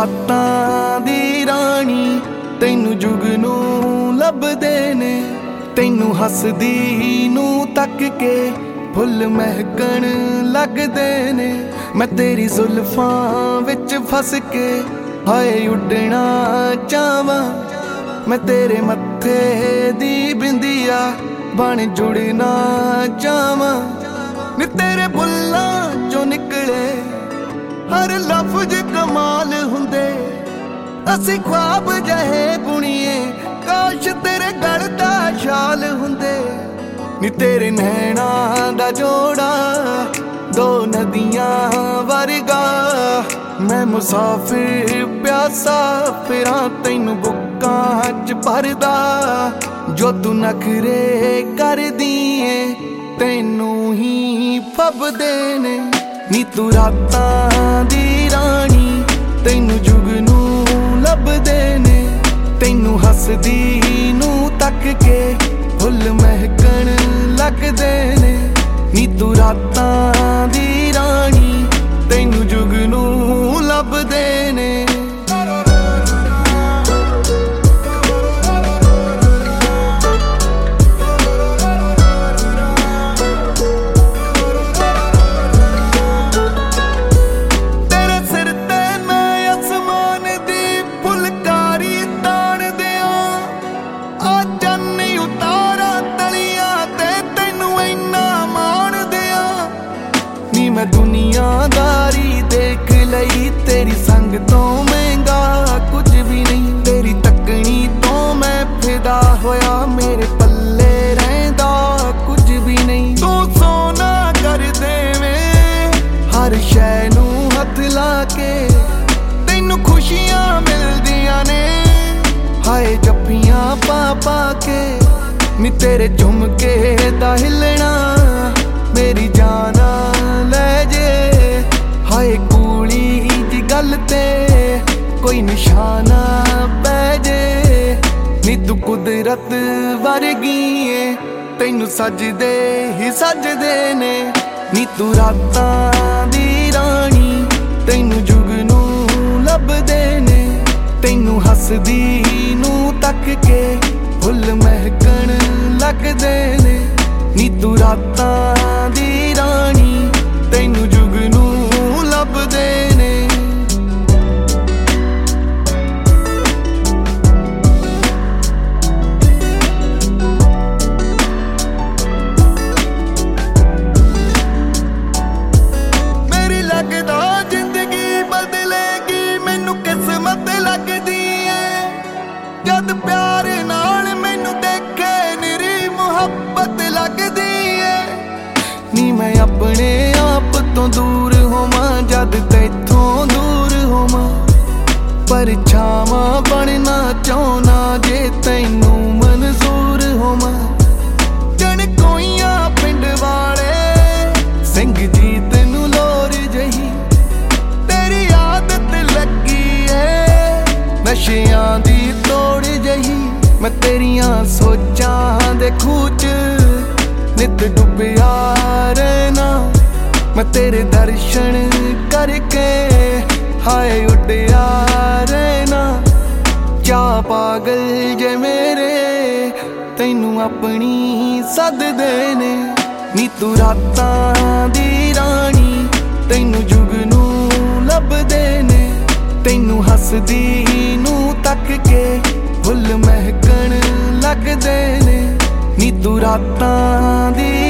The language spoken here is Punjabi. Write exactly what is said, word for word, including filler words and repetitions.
ਰਾਤਾਂ ਦੀ ਰਾਣੀ ਤੈਨੂੰ ਜੁਗਨੂ ਲੱਭਦੇ ਨੇ। ਤੈਨੂੰ ਹੱਸਦੀ ਨੂੰ ਤੱਕ ਕੇ ਫੁੱਲ ਮਹਿਕਣ ਲੱਗਦੇ ਨੇ। ਮੈਂ ਤੇਰੀ ਜ਼ੁਲਫਾਂ ਵਿੱਚ ਫਸ ਕੇ ਹਾਏ ਉੱਡਣਾ ਚਾਹਾਂ। ਮੈਂ ਤੇਰੇ ਮੱਥੇ ਦੀ ਬਿੰਦੀਆਂ ਬਣ ਜੁੜਨਾ ਚਾਹਾਂ। ਨੀ ਤੇਰੇ ਬੁੱਲਾਂ ਚੋਂ ਨਿਕਲੇ ਹਰ ਲਫ਼ਜ਼ ਕਮਾਲ ਹੁੰਦੇ। ਅਸੀਂ ख्वाब ਜਹੇ ਬੁਣੀਏ ਕਾਸ਼ ਤੇਰੇ ਗਲ ਦਾ ਸ਼ਾਲ ਹੁੰਦੇ। ਨੀ ਤੇਰੇ ਨੈਣਾਂ ਦਾ ਜੋੜਾ ਦੋ ਨਦੀਆਂ ਵਰਗਾ। ਮੈਂ ਮੁਸਾਫਿਰ ਪਿਆਸਾ ਫਿਰਾਂ ਤੈਨੂੰ ਬੁੱਕਾਂ ਚ ਭਰਦਾ। ਜੋ ਤੂੰ ਨਖਰੇ ਕਰਦੀ ਏ ਤੈਨੂੰ ਹੀ ਫੱਬਦੇ ਨੇ। ਨੀ ਤੂੰ ਰਾਤਾਂ ਦੀ ਰਾਣੀ ਤੈਨੂੰ ਜੁਗਨੂ ਲੱਭਦੇ ਨੇ। ਤੈਨੂੰ ਹੱਸਦੀ ਨੂੰ ਤੱਕ ਕੇ ਫੁੱਲ ਮਹਿਕਣ ਲੱਗਦੇ ਨੇ। ਨੀ ਤੂੰ ਰਾਤਾਂ ਦੀ ਰਾਣੀ ਤੈਨੂੰ ਜੁਗਨੂ ਲੱਭਦੇ ਨੇ। ਮੈਂ ਦੁਨੀਆਦਾਰੀ ਦੇਖ ਲਈ ਤੇਰੀ ਸੰਗ ਤੋਂ ਮਹਿੰਗਾ ਕੁਝ ਵੀ ਨਹੀਂ। ਤੇਰੀ ਤੱਕਣੀ ਤੋਂ ਮੈਂ ਫਿਦਾ ਹੋਇਆ ਮੇਰੇ ਪੱਲੇ ਰਹਿੰਦਾ ਕੁਝ ਵੀ ਨਹੀਂ। ਤੂੰ ਸੋਨਾ ਕਰ ਦੇਵੇਂ ਹਰ ਸ਼ੈ ਨੂੰ ਹੱਥ ਲਾ ਕੇ। ਤੈਨੂੰ ਖੁਸ਼ੀਆਂ ਮਿਲਦੀਆਂ ਨੇ ਹਾਏ ਜੱਫੀਆਂ ਪਾ ਪਾ ਕੇ। ਨੀ ਤੇਰੇ ਝੁਮਕੇ ਦਾ ਹਿੱਲਣਾ ਮੇਰੀ ਜਾਨ ਲੈ ਜੇ। ਹਾਏ ਕੂਲੀ ਦੀ ਗੱਲ ਤੇ ਕੋਈ ਨਿਸ਼ਾਨਾ ਪੈ ਜੇ। ਨੀ ਤੂੰ ਕੁਦਰਤ ਵਰਗੀ ਏ ਤੈਨੂੰ ਸਜਦੇ ਹੀ ਸਜਦੇ ਨੇ। ਨੀ ਤੂੰ ਰਾਤਾਂ ਦੀ ਰਾਣੀ ਤੈਨੂੰ ਜੁਗਨੂ ਲੱਭਦੇ ਨੇ। ਤੈਨੂੰ ਹੱਸਦੀ ਨੂੰ ਤੱਕ ਕੇ ਫੁੱਲ ਮਹਿਕਣ ਲੱਗਦੇ ਨੇ। ਨੀ ਤੂੰ ਰਾਤਾਂ ਦੀ ਰਾਣੀ ਤੈਨੂੰ ਜੁਗਨੂ ਲੱਭਦੇ ਨੇ। ਮੇਰੀ ਲੱਗਦਾ ਜ਼ਿੰਦਗੀ ਬਦਲੇਗੀ ਮੈਨੂੰ ਕਿਸਮਤ ਲੱਗਦੀ ਏ। ਜਦ ਪਿਆਰ ਨਾਲ ਮੈਨੂੰ ਦੇਖੇ ਨਿਰੀ ਮੁਹੱਬਤ ਲੱਗਦੀ ਏ। ਨੀ ਮੈਂ ਆਪਣੇ ਆਪ ਤੋਂ ਦੂਰ ਹੋਵਾਂ ਜਦ ਤੈਥੋਂ ਦੂਰ ਹੋਵਾਂ। ਪਰਛਾਵਾਂ ਬਣਨਾ ਚਾਹੁੰਨਾ ਜੇ ਤੈਨੂੰ ਮਨਜ਼ੂਰ ਹੋਵਾਂ। ਜਣ ਕੋਈਆਂ ਪਿੰਡ ਵਾਲੇ ਸਿੰਘ ਜੀ ਤੈਨੂੰ ਲੋਰ ਜਹੀ। ਤੇਰੀ ਆਦਤ ਲੱਗੀ ਏ ਨਸ਼ਿਆਂ ਦੀ ਤੋੜ ਜਹੀ। ਮੈਂ ਤੇਰੀਆਂ ਸੋਚਾਂ ਦੇ ਖੂਹ ਚ ਨਿਤ ਡੁੱਬਿਆ ਰਹਿਣਾ। ਮੈਂ ਤੇਰੇ ਦਰਸ਼ਨ ਕਰਕੇ ਹਾਏ ਉੱਡਿਆ ਰਹਿਣਾ। ਚਾਹ ਪਾਗਲ ਜੇ ਮੇਰੇ ਤੈਨੂੰ ਆਪਣੀ ਸੱਦਦੇ ਨੇ। ਨੀ ਤੂੰ ਰਾਤਾਂ ਦੀ ਰਾਣੀ ਤੈਨੂੰ ਜੁਗਨੂ ਲੱਭਦੇ ਨੇ। ਤੈਨੂੰ ਹੱਸਦੀ ਨੂੰ ਤੱਕ ਕੇ ਫੁੱਲ ਮਹਿਕਣ ਲੱਗਦੇ ਨੇ। ਨੀ ਤੂੰ ਰਾਤਾਂ ਦੀ